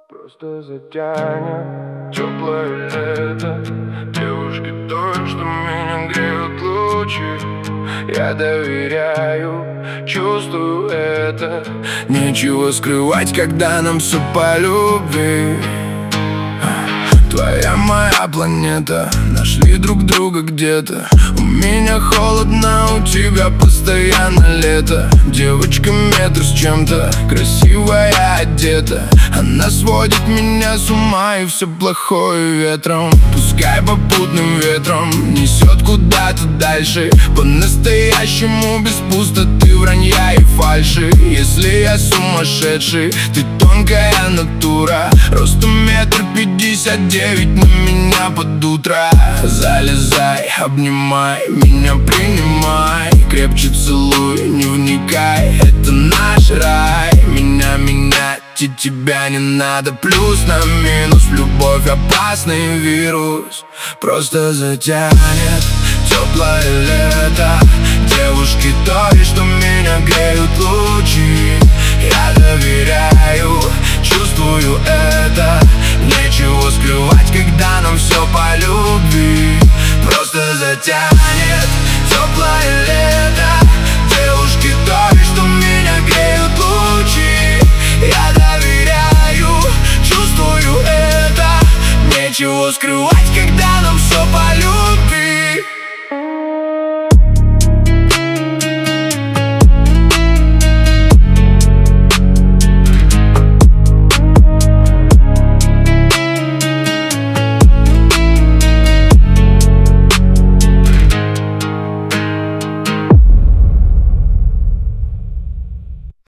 Просто затянет теплое лето. Девушки той, что меня греют лучи. Я доверяю, чувствую это. Нечего скрывать, когда нам все по любви. Твоя моя планета, нашли друг друга где-то. У меня холодно, у тебя постоянно лето. Девочка метр с чем-то, красивая одета. Она сводит меня с ума, и все плохое ветром. Пускай попутным ветром несет куда-то дальше. По-настоящему без пустоты, вранья и фальши. Если я сумасшедший, ты тонкая натура. Ростом 1,59 м, на меня под утро. Залезай, обнимай, меня принимай. Крепче целуй, не вникай, это наш рай. Меня менять и тебя не надо. Плюс на минус, любовь опасный вирус. Просто затянет теплое лето. Девушки той, что меня греют лучи. Я доверяю, чувствую это. Нечего скрывать, когда нам все по любви. Просто затянет теплое лето. Девушки той, что меня греют лучи. Я доверяю, чувствую это. Нечего скрывать.